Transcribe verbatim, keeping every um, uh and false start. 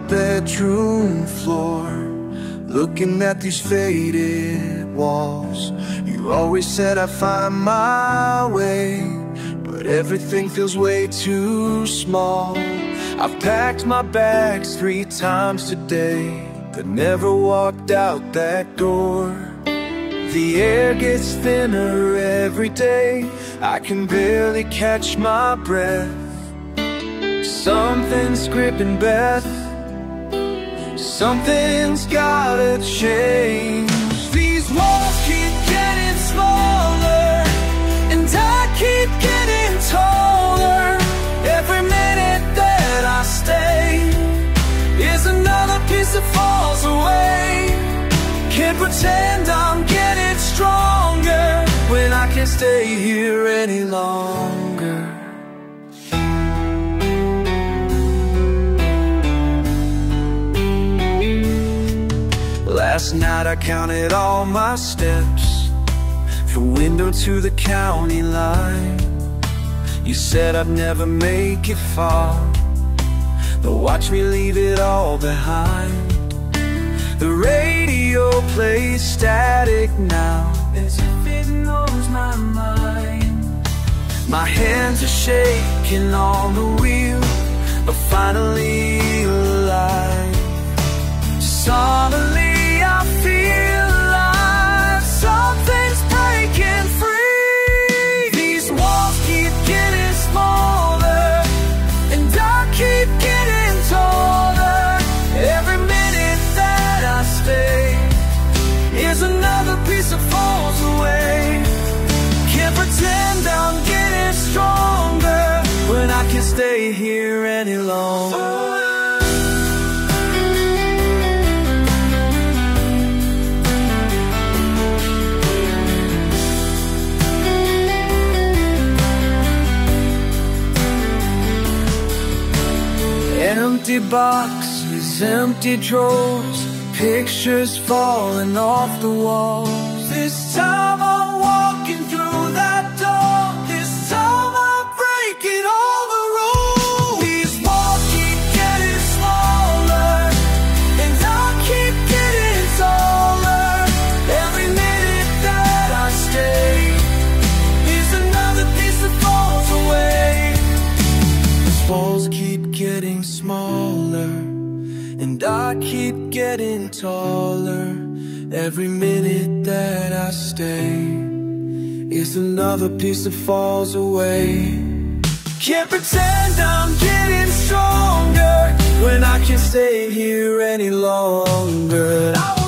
bedroom floor, looking at these faded walls. You always said I'd find my way, but everything feels way too small. I've packed my bags three times today, but never walked out that door. The air gets thinner every day, I can barely catch my breath. Something's gripping Beth, something's gotta change. These walls keep getting smaller, and I keep getting taller. Every minute that I stay is another piece that falls away. Can't pretend I'm getting stronger when I can't stay here any longer. Last night I counted all my steps, from window to the county line. You said I'd never make it far, but watch me leave it all behind. The radio plays static now, as if it knows my mind. My hands are shaking on the wheel, but finally alive. Suddenly I feel alive, something's breaking free. These walls keep getting smaller, and I keep getting taller. Every minute that I stay is another piece that falls away. Can't pretend I'm getting stronger when I can't stay here any longer. Empty boxes, empty drawers, pictures falling off the walls. This time I'm walking through that door, this time I'm breaking all the rules. These walls keep getting smaller, and I keep getting taller. Every minute that I stay is another piece that falls away. These walls keep getting smaller, and I keep getting taller. Every minute that I stay is another piece that falls away. Can't pretend I'm getting stronger when I can't stay here any longer.